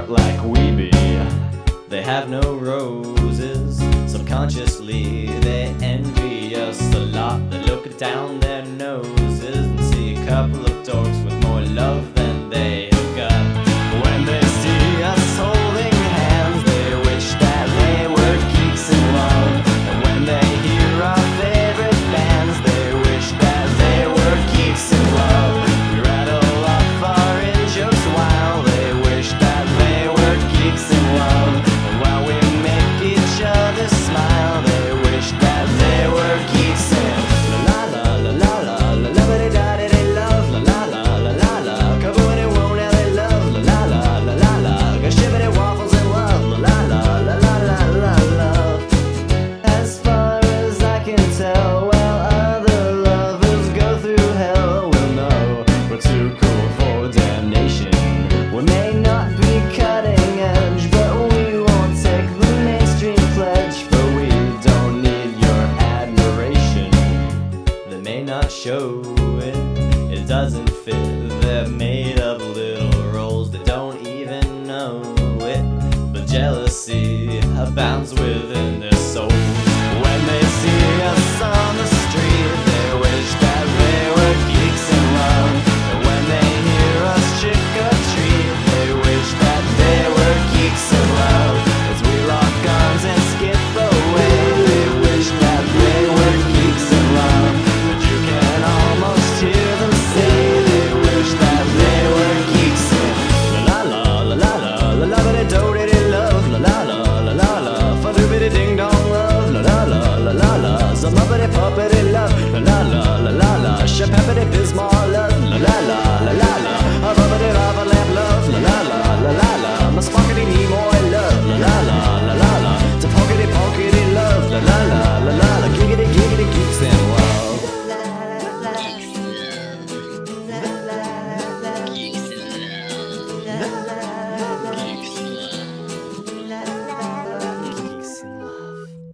not like we be. They have no roses. Subconsciously they envy us a lot. They look down their noses and see a couple of dorks with more love than they have got. When they see us holding hands, they wish that they were geeks in love. And when they hear our favorite bands, they wish that they were geeks in love. We rattle off our in-jokes while they wish that they were geeks in love. And while we make each other smile, they wish that they were geeks in la la la la la la la ba da da da love la la la la la la kaboom it won't now they love la la la la la la got shibbity waffles in love la la la la la la la. As far as I can tell, well, other lovers go through hell. We'll know we're too cool for damnation. We may not be cutting edge, but we won't take the mainstream pledge, for we don't need your admiration. They may not show it, it doesn't fit. They're made of little roles, they don't even know it. But jealousy abounds within their